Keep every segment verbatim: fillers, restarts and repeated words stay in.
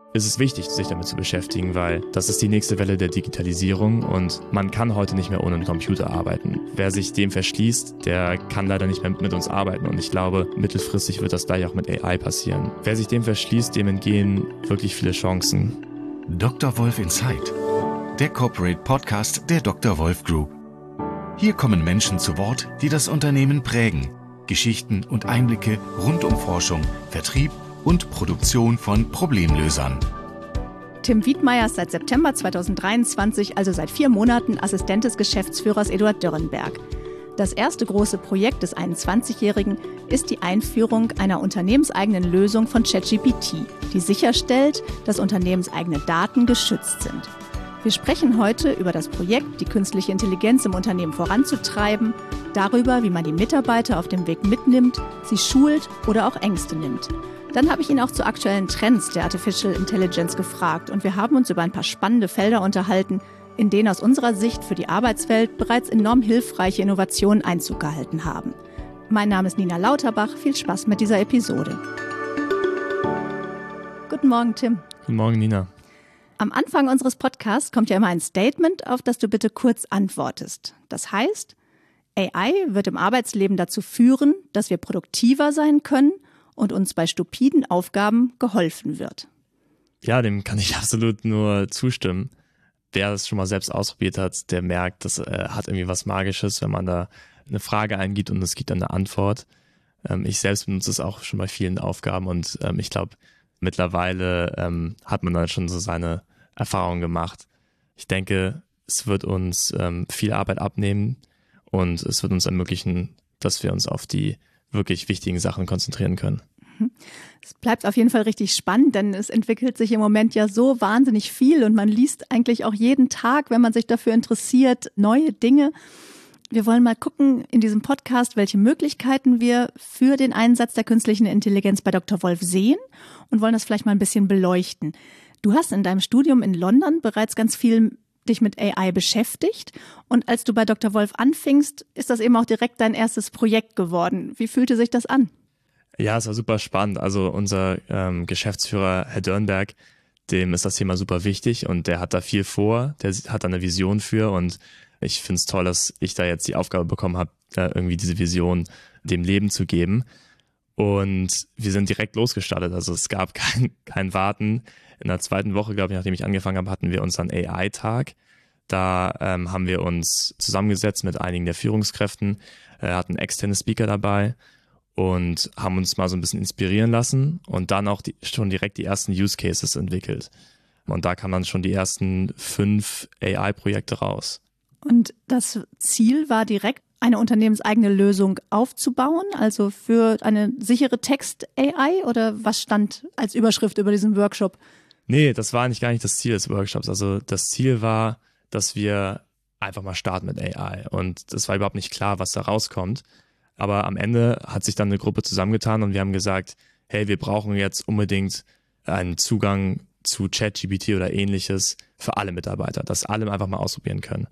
ist es wichtig, sich damit zu beschäftigen, weil das ist die nächste Welle der Digitalisierung und man kann heute nicht mehr ohne einen Computer arbeiten. Wer sich dem verschließt, der kann leider nicht mehr mit uns arbeiten und ich glaube, mittelfristig wird das gleich auch mit A I passieren. Wer sich dem verschließt, dem entgehen wirklich viele Chancen. Doktor Wolf Insight, der Corporate Podcast der Doktor Wolf Group. Hier kommen Menschen zu Wort, die das Unternehmen prägen. Geschichten und Einblicke rund um Forschung, Vertrieb und Produktion von Problemlösern. Tim Wiedmeier ist seit September zweitausenddreiundzwanzig, also seit vier Monaten, Assistent des Geschäftsführers Eduard Dürrenberg. Das erste große Projekt des einundzwanzigjährigen ist die Einführung einer unternehmenseigenen Lösung von ChatGPT, die sicherstellt, dass unternehmenseigene Daten geschützt sind. Wir sprechen heute über das Projekt, die künstliche Intelligenz im Unternehmen voranzutreiben, darüber, wie man die Mitarbeiter auf dem Weg mitnimmt, sie schult oder auch Ängste nimmt. Dann habe ich ihn auch zu aktuellen Trends der Artificial Intelligence gefragt und wir haben uns über ein paar spannende Felder unterhalten, in denen aus unserer Sicht für die Arbeitswelt bereits enorm hilfreiche Innovationen Einzug gehalten haben. Mein Name ist Nina Lauterbach, viel Spaß mit dieser Episode. Guten Morgen, Tim. Guten Morgen, Nina. Am Anfang unseres Podcasts kommt ja immer ein Statement, auf das du bitte kurz antwortest. Das heißt, A I wird im Arbeitsleben dazu führen, dass wir produktiver sein können und uns bei stupiden Aufgaben geholfen wird. Ja, dem kann ich absolut nur zustimmen. Wer es schon mal selbst ausprobiert hat, der merkt, das äh, hat irgendwie was Magisches, wenn man da eine Frage eingibt und es gibt dann eine Antwort. Ähm, ich selbst benutze es auch schon bei vielen Aufgaben und ähm, ich glaube, mittlerweile ähm, hat man dann schon so seine Erfahrungen gemacht. Ich denke, es wird uns ähm, viel Arbeit abnehmen und es wird uns ermöglichen, dass wir uns auf die wirklich wichtigen Sachen konzentrieren können. Es bleibt auf jeden Fall richtig spannend, denn es entwickelt sich im Moment ja so wahnsinnig viel und man liest eigentlich auch jeden Tag, wenn man sich dafür interessiert, neue Dinge. Wir wollen mal gucken in diesem Podcast, welche Möglichkeiten wir für den Einsatz der künstlichen Intelligenz bei Doktor Wolf sehen und wollen das vielleicht mal ein bisschen beleuchten. Du hast in deinem Studium in London bereits ganz viel dich mit A I beschäftigt und als du bei Doktor Wolf anfingst, ist das eben auch direkt dein erstes Projekt geworden. Wie fühlte sich das an? Ja, es war super spannend. Also unser ähm, Geschäftsführer, Herr Dürrenberg, dem ist das Thema super wichtig und der hat da viel vor, der hat da eine Vision für und ich finde es toll, dass ich da jetzt die Aufgabe bekommen habe, da irgendwie diese Vision dem Leben zu geben. Und wir sind direkt losgestartet. Also es gab kein, kein Warten. In der zweiten Woche, glaube ich, nachdem ich angefangen habe, hatten wir unseren A I-Tag. Da ähm, haben wir uns zusammengesetzt mit einigen der Führungskräften, äh, hatten externe Speaker dabei und haben uns mal so ein bisschen inspirieren lassen und dann auch die, schon direkt die ersten Use Cases entwickelt. Und da kamen dann schon die ersten fünf A I-Projekte raus. Und das Ziel war direkt, eine unternehmenseigene Lösung aufzubauen, also für eine sichere Text-A I oder was stand als Überschrift über diesen Workshop? Nee, das war eigentlich gar nicht das Ziel des Workshops. Also das Ziel war, dass wir einfach mal starten mit A I und es war überhaupt nicht klar, was da rauskommt. Aber am Ende hat sich dann eine Gruppe zusammengetan und wir haben gesagt, hey, wir brauchen jetzt unbedingt einen Zugang zu ChatGPT oder ähnliches für alle Mitarbeiter, dass alle einfach mal ausprobieren können.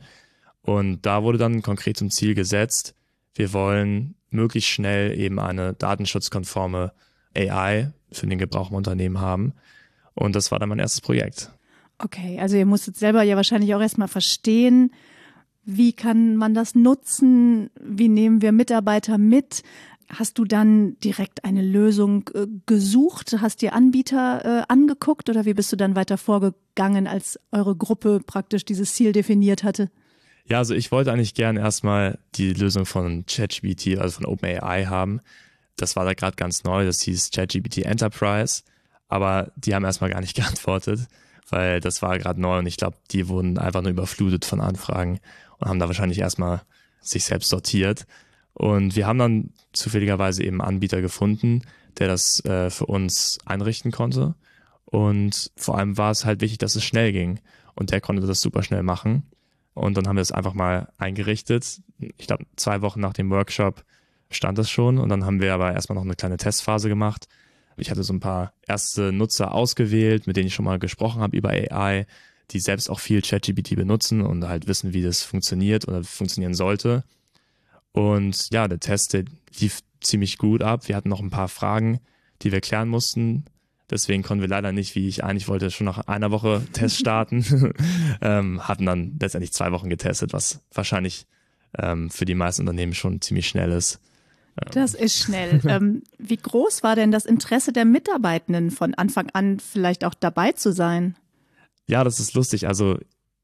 Und da wurde dann konkret zum Ziel gesetzt, wir wollen möglichst schnell eben eine datenschutzkonforme A I für den Gebrauch im Unternehmen haben. Und das war dann mein erstes Projekt. Okay, also ihr musstet selber ja wahrscheinlich auch erstmal verstehen, wie kann man das nutzen, wie nehmen wir Mitarbeiter mit? Hast du dann direkt eine Lösung äh, gesucht, hast dir Anbieter äh, angeguckt oder wie bist du dann weiter vorgegangen, als eure Gruppe praktisch dieses Ziel definiert hatte? Ja, also ich wollte eigentlich gern erstmal die Lösung von ChatGPT, also von OpenAI haben. Das war da gerade ganz neu, das hieß ChatGPT Enterprise, aber die haben erstmal gar nicht geantwortet, weil das war gerade neu und ich glaube, die wurden einfach nur überflutet von Anfragen und haben da wahrscheinlich erstmal sich selbst sortiert. Und wir haben dann zufälligerweise eben einen Anbieter gefunden, der das äh, für uns einrichten konnte. Und vor allem war es halt wichtig, dass es schnell ging. Und der konnte das super schnell machen. Und dann haben wir es einfach mal eingerichtet. Ich glaube, zwei Wochen nach dem Workshop stand das schon. Und dann haben wir aber erstmal noch eine kleine Testphase gemacht. Ich hatte so ein paar erste Nutzer ausgewählt, mit denen ich schon mal gesprochen habe über A I, die selbst auch viel ChatGPT benutzen und halt wissen, wie das funktioniert oder funktionieren sollte. Und ja, der Test, der lief ziemlich gut ab. Wir hatten noch ein paar Fragen, die wir klären mussten, Deswegen konnten wir leider nicht, wie ich eigentlich wollte, schon nach einer Woche Test starten. ähm, hatten dann letztendlich zwei Wochen getestet, was wahrscheinlich ähm, für die meisten Unternehmen schon ziemlich schnell ist. Ähm. Das ist schnell. ähm, wie groß war denn das Interesse der Mitarbeitenden von Anfang an vielleicht auch dabei zu sein? Ja, das ist lustig. Also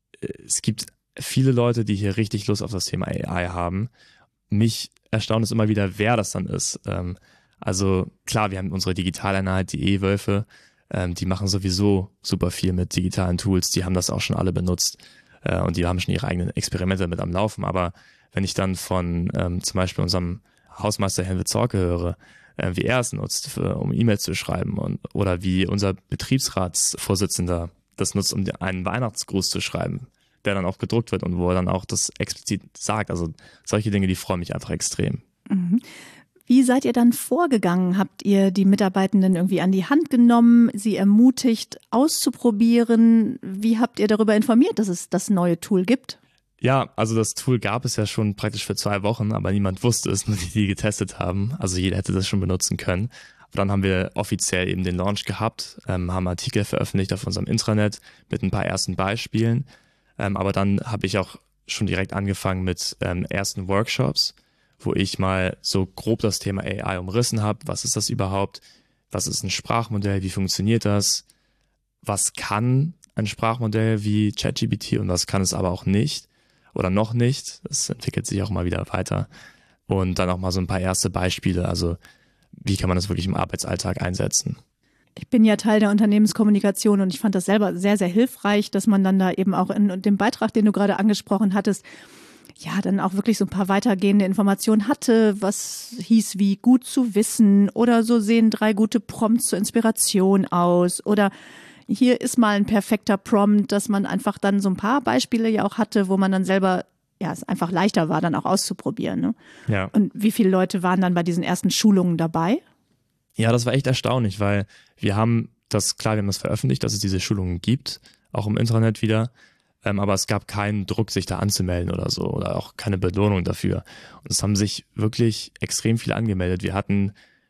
es gibt viele Leute, die hier richtig Lust auf das Thema A I haben. Mich erstaunt es immer wieder, wer das dann ist. Ähm, also klar, wir haben unsere Digitaleinheit, die E-Wölfe, ähm, die machen sowieso super viel mit digitalen Tools. Die haben das auch schon alle benutzt äh, und die haben schon ihre eigenen Experimente mit am Laufen. Aber wenn ich dann von ähm, zum Beispiel unserem Hausmeister Herrn Witzorke höre, äh, wie er es nutzt, für, um E-Mails zu schreiben und, oder wie unser Betriebsratsvorsitzender das nutzt, um einen Weihnachtsgruß zu schreiben, der dann auch gedruckt wird und wo er dann auch das explizit sagt. Also solche Dinge, die freuen mich einfach extrem. Mhm. Wie seid ihr dann vorgegangen? Habt ihr die Mitarbeitenden irgendwie an die Hand genommen, sie ermutigt, auszuprobieren? Wie habt ihr darüber informiert, dass es das neue Tool gibt? Ja, also das Tool gab es ja schon praktisch für zwei Wochen, aber niemand wusste es, nur die, die getestet haben. Also jeder hätte das schon benutzen können. Dann haben wir offiziell eben den Launch gehabt, ähm, haben Artikel veröffentlicht auf unserem Intranet mit ein paar ersten Beispielen. Ähm, aber dann habe ich auch schon direkt angefangen mit ähm, ersten Workshops, wo ich mal so grob das Thema A I umrissen habe. Was ist das überhaupt? Was ist ein Sprachmodell? Wie funktioniert das? Was kann ein Sprachmodell wie ChatGPT und was kann es aber auch nicht oder noch nicht? Das entwickelt sich auch mal wieder weiter. Und dann auch mal so ein paar erste Beispiele, also wie kann man das wirklich im Arbeitsalltag einsetzen? Ich bin ja Teil der Unternehmenskommunikation und ich fand das selber sehr, sehr hilfreich, dass man dann da eben auch in dem Beitrag, den du gerade angesprochen hattest, ja, dann auch wirklich so ein paar weitergehende Informationen hatte, was hieß wie gut zu wissen oder so sehen drei gute Prompts zur Inspiration aus oder hier ist mal ein perfekter Prompt, dass man einfach dann so ein paar Beispiele ja auch hatte, wo man dann selber ja, es einfach leichter war, dann auch auszuprobieren. Ne? Ja. Und wie viele Leute waren dann bei diesen ersten Schulungen dabei? Ja, das war echt erstaunlich, weil wir haben das, klar, wir haben das veröffentlicht, dass es diese Schulungen gibt, auch im Internet wieder, ähm, aber es gab keinen Druck, sich da anzumelden oder so oder auch keine Belohnung dafür. Und es haben sich wirklich extrem viele angemeldet. Wir hatten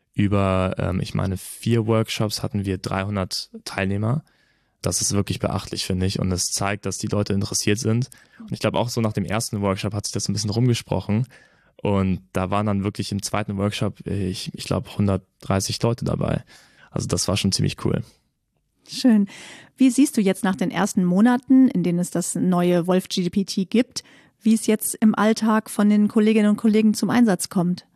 über, ähm, ich meine, vier Workshops hatten wir dreihundert Teilnehmer. Das ist wirklich beachtlich, finde ich. Und es zeigt, dass die Leute interessiert sind. Und ich glaube auch so nach dem ersten Workshop hat sich das ein bisschen rumgesprochen. Und da waren dann wirklich im zweiten Workshop, ich, ich glaube, hundertdreißig Leute dabei. Also das war schon ziemlich cool. Schön. Wie siehst du jetzt nach den ersten Monaten, in denen es das neue WolfGPT gibt, wie es jetzt im Alltag von den Kolleginnen und Kollegen zum Einsatz kommt?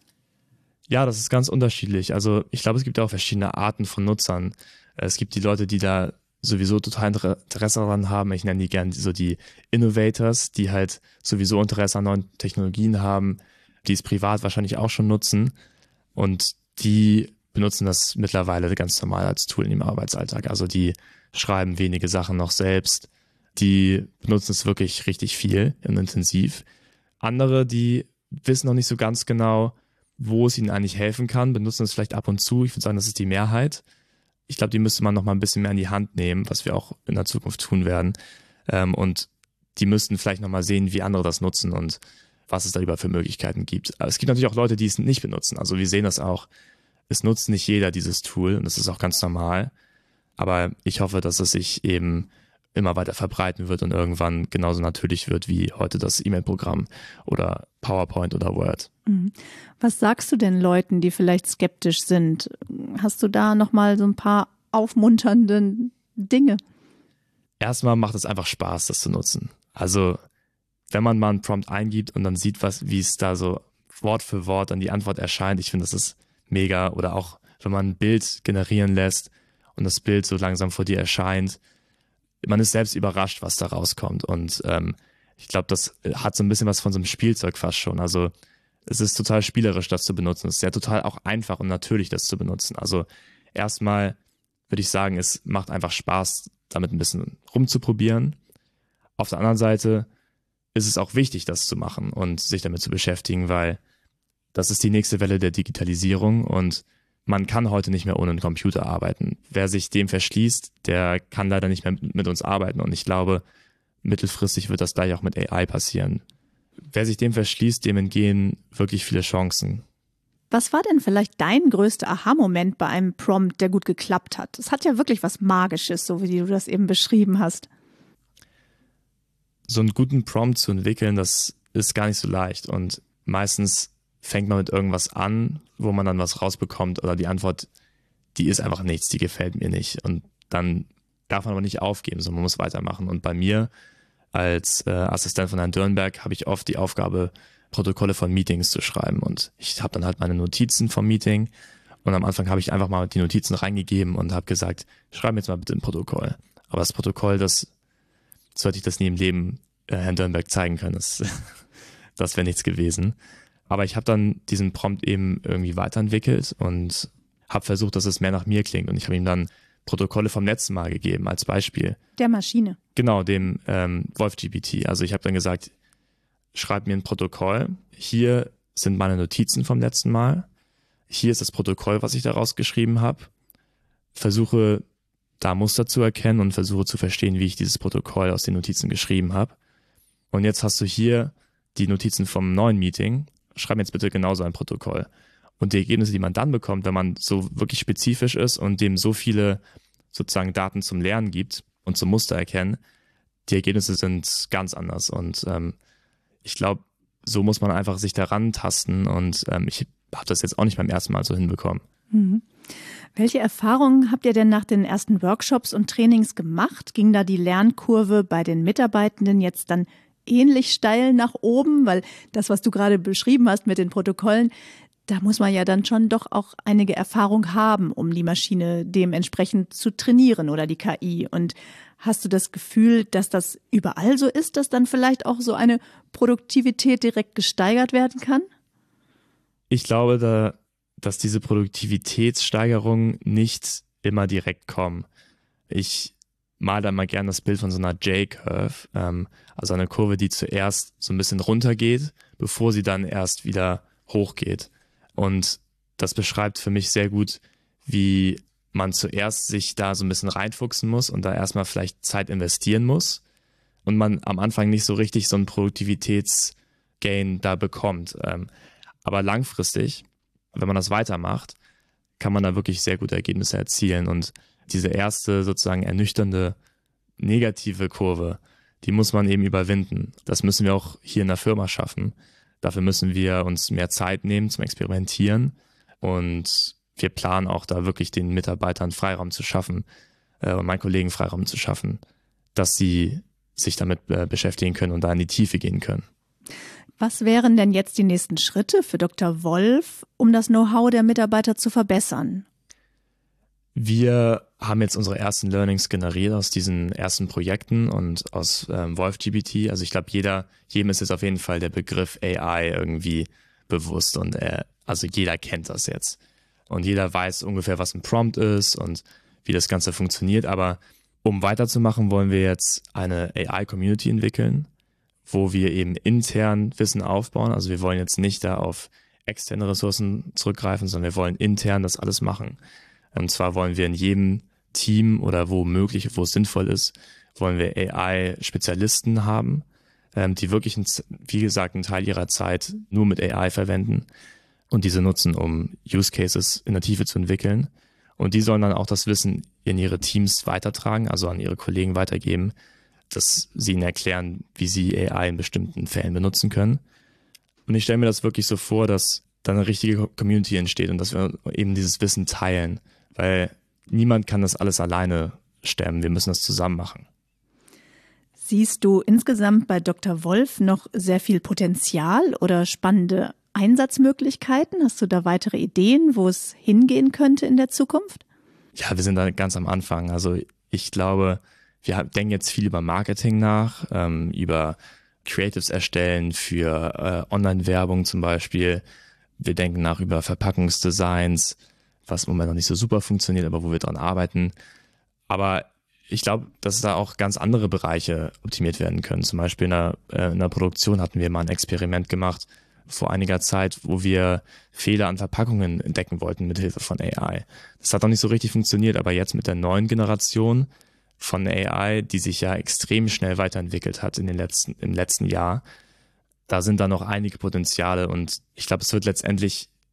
Ja, das ist ganz unterschiedlich. Also ich glaube, es gibt auch verschiedene Arten von Nutzern. Es gibt die Leute, die da sowieso total Interesse daran haben. Ich nenne die gerne so die Innovators, die halt sowieso Interesse an neuen Technologien haben, die es privat wahrscheinlich auch schon nutzen und die benutzen das mittlerweile ganz normal als Tool im Arbeitsalltag. Also die schreiben wenige Sachen noch selbst, die benutzen es wirklich richtig viel und intensiv. Andere, die wissen noch nicht so ganz genau, wo es ihnen eigentlich helfen kann, benutzen es vielleicht ab und zu. Ich würde sagen, das ist die Mehrheit. Ich glaube, die müsste man noch mal ein bisschen mehr in die Hand nehmen, was wir auch in der Zukunft tun werden. Ähm, und die müssten vielleicht noch mal sehen, wie andere das nutzen und was es da über für Möglichkeiten gibt. Aber es gibt natürlich auch Leute, die es nicht benutzen. Also wir sehen das auch. Es nutzt nicht jeder dieses Tool und das ist auch ganz normal. Aber ich hoffe, dass es sich eben immer weiter verbreiten wird und irgendwann genauso natürlich wird wie heute das E-Mail-Programm oder PowerPoint oder Word. Was sagst du denn Leuten, die vielleicht skeptisch sind? Hast du da nochmal so ein paar aufmunternde Dinge? Erstmal macht es einfach Spaß, das zu nutzen. Also wenn man mal einen Prompt eingibt und dann sieht, was, wie es da so Wort für Wort dann die Antwort erscheint, ich finde, das ist mega. Oder auch, wenn man ein Bild generieren lässt und das Bild so langsam vor dir erscheint, man ist selbst überrascht, was da rauskommt. Und ähm, ich glaube, das hat so ein bisschen was von so einem Spielzeug fast schon. Also es ist total spielerisch, das zu benutzen. Es ist ja total auch einfach und natürlich, das zu benutzen. Also erstmal würde ich sagen, es macht einfach Spaß, damit ein bisschen rumzuprobieren. Auf der anderen Seite ist es auch wichtig, das zu machen und sich damit zu beschäftigen, weil das ist die nächste Welle der Digitalisierung und man kann heute nicht mehr ohne einen Computer arbeiten. Wer sich dem verschließt, der kann leider nicht mehr mit uns arbeiten. Und ich glaube, mittelfristig wird das gleich auch mit A I passieren. Wer sich dem verschließt, dem entgehen wirklich viele Chancen. Was war denn vielleicht dein größter Aha-Moment bei einem Prompt, der gut geklappt hat? Es hat ja wirklich was Magisches, so wie du das eben beschrieben hast. So einen guten Prompt zu entwickeln, das ist gar nicht so leicht. Und meistens fängt man mit irgendwas an, wo man dann was rausbekommt oder die Antwort, die ist einfach nichts, die gefällt mir nicht. Und dann darf man aber nicht aufgeben, sondern man muss weitermachen. Und bei mir als äh, Assistent von Herrn Dürrenberg habe ich oft die Aufgabe, Protokolle von Meetings zu schreiben. Und ich habe dann halt meine Notizen vom Meeting und am Anfang habe ich einfach mal die Notizen reingegeben und habe gesagt, schreib mir jetzt mal bitte ein Protokoll. Aber das Protokoll, das sollte ich das nie im Leben äh, Herrn Dürrenberg zeigen können. Das, das wäre nichts gewesen. Aber ich habe dann diesen Prompt eben irgendwie weiterentwickelt und habe versucht, dass es mehr nach mir klingt. Und ich habe ihm dann Protokolle vom letzten Mal gegeben als Beispiel. Der Maschine. Genau, dem ähm, WolfGPT. Also ich habe dann gesagt, schreib mir ein Protokoll. Hier sind meine Notizen vom letzten Mal. Hier ist das Protokoll, was ich daraus geschrieben habe. Versuche da Muster zu erkennen und versuche zu verstehen, wie ich dieses Protokoll aus den Notizen geschrieben habe. Und jetzt hast du hier die Notizen vom neuen Meeting. Schreib mir jetzt bitte genauso ein Protokoll. Und die Ergebnisse, die man dann bekommt, wenn man so wirklich spezifisch ist und dem so viele sozusagen Daten zum Lernen gibt und zum Muster erkennen, die Ergebnisse sind ganz anders. Und ähm, ich glaube, so muss man einfach sich daran tasten. Und ähm, ich habe das jetzt auch nicht beim ersten Mal so hinbekommen. Mhm. Welche Erfahrungen habt ihr denn nach den ersten Workshops und Trainings gemacht? Ging da die Lernkurve bei den Mitarbeitenden jetzt dann ähnlich steil nach oben? Weil das, was du gerade beschrieben hast mit den Protokollen, da muss man ja dann schon doch auch einige Erfahrung haben, um die Maschine dementsprechend zu trainieren oder die K I. Und hast du das Gefühl, dass das überall so ist, dass dann vielleicht auch so eine Produktivität direkt gesteigert werden kann? Ich glaube, da, dass diese Produktivitätssteigerungen nicht immer direkt kommen. Ich male da mal gerne das Bild von so einer J-Curve, ähm, also eine Kurve, die zuerst so ein bisschen runtergeht, bevor sie dann erst wieder hochgeht. Und das beschreibt für mich sehr gut, wie man zuerst sich da so ein bisschen reinfuchsen muss und da erstmal vielleicht Zeit investieren muss und man am Anfang nicht so richtig so einen Produktivitätsgain da bekommt. Aber langfristig, wenn man das weitermacht, kann man da wirklich sehr gute Ergebnisse erzielen. Und diese erste sozusagen ernüchternde negative Kurve, die muss man eben überwinden. Das müssen wir auch hier in der Firma schaffen. Dafür müssen wir uns mehr Zeit nehmen zum Experimentieren und wir planen auch da wirklich den Mitarbeitern Freiraum zu schaffen äh, und meinen Kollegen Freiraum zu schaffen, dass sie sich damit äh, beschäftigen können und da in die Tiefe gehen können. Was wären denn jetzt die nächsten Schritte für Doktor Wolf, um das Know-how der Mitarbeiter zu verbessern? Wir haben jetzt unsere ersten Learnings generiert aus diesen ersten Projekten und aus ähm, WolfGPT. Also ich glaube, jeder, jedem ist jetzt auf jeden Fall der Begriff A I irgendwie bewusst und äh, also jeder kennt das jetzt. Und jeder weiß ungefähr, was ein Prompt ist und wie das Ganze funktioniert. Aber um weiterzumachen, wollen wir jetzt eine A I-Community entwickeln, wo wir eben intern Wissen aufbauen. Also wir wollen jetzt nicht da auf externe Ressourcen zurückgreifen, sondern wir wollen intern das alles machen. Und zwar wollen wir in jedem Team oder wo möglich, wo es sinnvoll ist, wollen wir A I-Spezialisten haben, die wirklich, wie gesagt, einen Teil ihrer Zeit nur mit A I verwenden und diese nutzen, um Use Cases in der Tiefe zu entwickeln. Und die sollen dann auch das Wissen in ihre Teams weitertragen, also an ihre Kollegen weitergeben, dass sie ihnen erklären, wie sie A I in bestimmten Fällen benutzen können. Und ich stelle mir das wirklich so vor, dass dann eine richtige Community entsteht und dass wir eben dieses Wissen teilen, weil niemand kann das alles alleine stemmen. Wir müssen das zusammen machen. Siehst du insgesamt bei Doktor Wolf noch sehr viel Potenzial oder spannende Einsatzmöglichkeiten? Hast du da weitere Ideen, wo es hingehen könnte in der Zukunft? Ja, wir sind da ganz am Anfang. Also ich glaube, wir denken jetzt viel über Marketing nach, ähm, über Creatives erstellen für äh, Online-Werbung zum Beispiel. Wir denken nach über Verpackungsdesigns, was im Moment noch nicht so super funktioniert, aber wo wir dran arbeiten. Aber ich glaube, dass da auch ganz andere Bereiche optimiert werden können. Zum Beispiel in der, äh, in der Produktion hatten wir mal ein Experiment gemacht vor einiger Zeit, wo wir Fehler an Verpackungen entdecken wollten mit Hilfe von A I. Das hat noch nicht so richtig funktioniert, aber jetzt mit der neuen Generation von A I, die sich ja extrem schnell weiterentwickelt hat in den letzten, im letzten Jahr, da sind da noch einige Potenziale und ich glaube, es wird letztendlich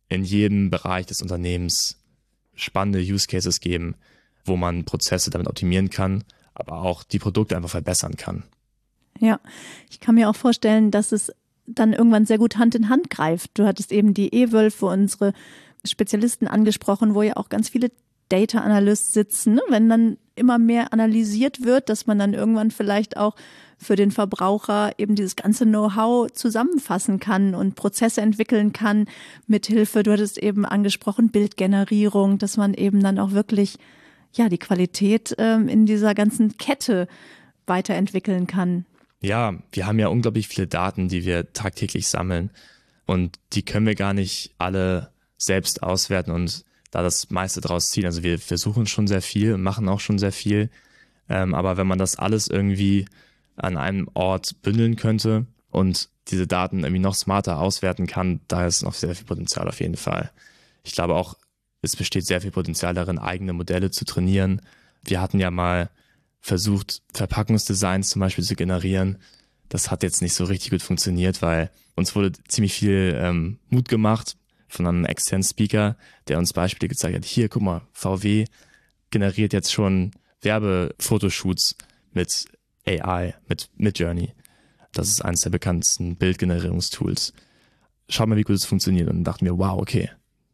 in jedem Bereich des Unternehmens spannende Use Cases geben, wo man Prozesse damit optimieren kann, aber auch die Produkte einfach verbessern kann. Ja, ich kann mir auch vorstellen, dass es dann irgendwann sehr gut Hand in Hand greift. Du hattest eben die eWölfe, unsere Spezialisten angesprochen, wo ja auch ganz viele Data Analysts sitzen, ne? Wenn dann immer mehr analysiert wird, dass man dann irgendwann vielleicht auch für den Verbraucher eben dieses ganze Know-how zusammenfassen kann und Prozesse entwickeln kann mithilfe, du hattest eben angesprochen, Bildgenerierung, dass man eben dann auch wirklich ja die Qualität ähm, in dieser ganzen Kette weiterentwickeln kann. Ja, wir haben ja unglaublich viele Daten, die wir tagtäglich sammeln und die können wir gar nicht alle selbst auswerten und da das meiste draus ziehen. Also wir versuchen schon sehr viel, machen auch schon sehr viel, ähm, aber wenn man das alles irgendwie an einem Ort bündeln könnte und diese Daten irgendwie noch smarter auswerten kann, da ist noch sehr viel Potenzial auf jeden Fall. Ich glaube auch, es besteht sehr viel Potenzial darin, eigene Modelle zu trainieren. Wir hatten ja mal versucht, Verpackungsdesigns zum Beispiel zu generieren. Das hat jetzt nicht so richtig gut funktioniert, weil uns wurde ziemlich viel ähm, Mut gemacht von einem externen Speaker, der uns Beispiele gezeigt hat. Hier, guck mal, V W generiert jetzt schon Werbefotoshoots mit A I, mit Midjourney. Das ist eines der bekanntesten Bildgenerierungstools. Schau mal, wie gut es funktioniert. Und dann dachten wir, wow, okay,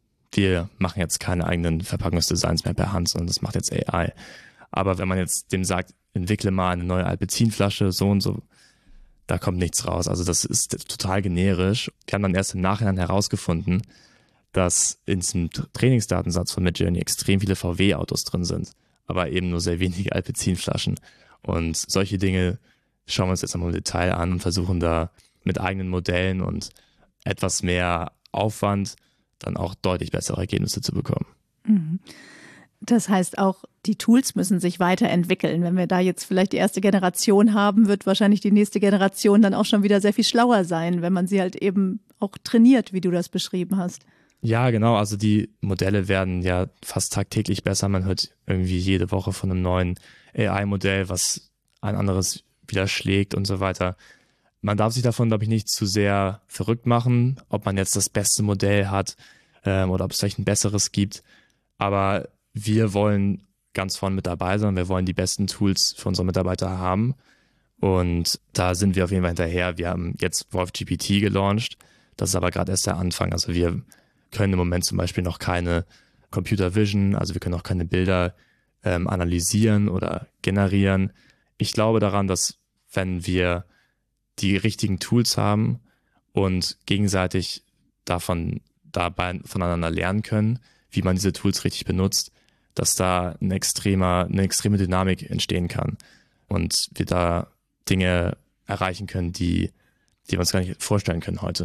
wir machen jetzt keine eigenen Verpackungsdesigns mehr per Hand, sondern das macht jetzt A I. Aber wenn man jetzt dem sagt, entwickle mal eine neue Alpenzinflasche, so und so, da kommt nichts raus. Also das ist total generisch. Wir haben dann erst im Nachhinein herausgefunden, dass in diesem Trainingsdatensatz von Midjourney extrem viele V W-Autos drin sind, aber eben nur sehr wenige Alpenzinflaschen. Und solche Dinge schauen wir uns jetzt nochmal im Detail an und versuchen da mit eigenen Modellen und etwas mehr Aufwand dann auch deutlich bessere Ergebnisse zu bekommen. Das heißt auch, die Tools müssen sich weiterentwickeln. Wenn wir da jetzt vielleicht die erste Generation haben, wird wahrscheinlich die nächste Generation dann auch schon wieder sehr viel schlauer sein, wenn man sie halt eben auch trainiert, wie du das beschrieben hast. Ja, genau. Also die Modelle werden ja fast tagtäglich besser. Man hört irgendwie jede Woche von einem neuen A I-Modell, was ein anderes widerschlägt und so weiter. Man darf sich davon, glaube ich, nicht zu sehr verrückt machen, ob man jetzt das beste Modell hat ähm, oder ob es vielleicht ein besseres gibt. Aber wir wollen ganz vorne mit dabei sein. Wir wollen die besten Tools für unsere Mitarbeiter haben. Und da sind wir auf jeden Fall hinterher. Wir haben jetzt WolfGPT gelauncht. Das ist aber gerade erst der Anfang. Also wir können im Moment zum Beispiel noch keine Computer Vision, also wir können auch keine Bilder ähm, analysieren oder generieren. Ich glaube daran, dass wenn wir die richtigen Tools haben und gegenseitig davon dabei voneinander lernen können, wie man diese Tools richtig benutzt, dass da ein extremer, eine extreme Dynamik entstehen kann und wir da Dinge erreichen können, die, die wir uns gar nicht vorstellen können heute.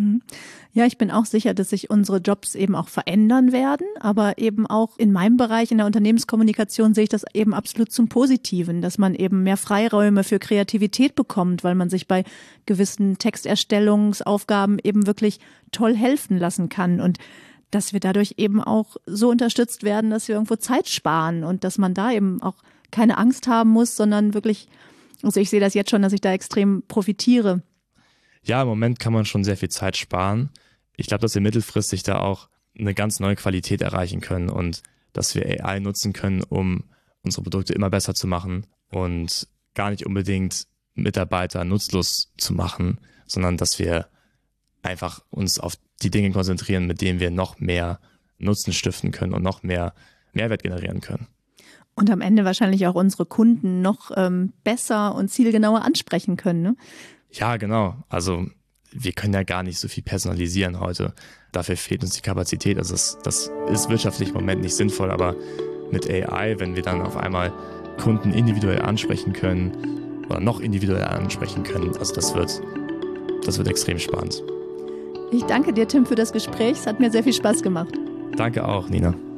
Ja, ich bin auch sicher, dass sich unsere Jobs eben auch verändern werden, aber eben auch in meinem Bereich, in der Unternehmenskommunikation, sehe ich das eben absolut zum Positiven, dass man eben mehr Freiräume für Kreativität bekommt, weil man sich bei gewissen Texterstellungsaufgaben eben wirklich toll helfen lassen kann und dass wir dadurch eben auch so unterstützt werden, dass wir irgendwo Zeit sparen und dass man da eben auch keine Angst haben muss, sondern wirklich, also ich sehe das jetzt schon, dass ich da extrem profitiere. Ja, im Moment kann man schon sehr viel Zeit sparen. Ich glaube, dass wir mittelfristig da auch eine ganz neue Qualität erreichen können und dass wir A I nutzen können, um unsere Produkte immer besser zu machen und gar nicht unbedingt Mitarbeiter nutzlos zu machen, sondern dass wir einfach uns auf die Dinge konzentrieren, mit denen wir noch mehr Nutzen stiften können und noch mehr Mehrwert generieren können. Und am Ende wahrscheinlich auch unsere Kunden noch ähm, besser und zielgenauer ansprechen können, ne? Ja, genau. Also wir können ja gar nicht so viel personalisieren heute. Dafür fehlt uns die Kapazität. Also das, das ist wirtschaftlich im Moment nicht sinnvoll, aber mit A I, wenn wir dann auf einmal Kunden individuell ansprechen können oder noch individuell ansprechen können, also das wird, das wird extrem spannend. Ich danke dir, Tim, für das Gespräch. Es hat mir sehr viel Spaß gemacht. Danke auch, Nina.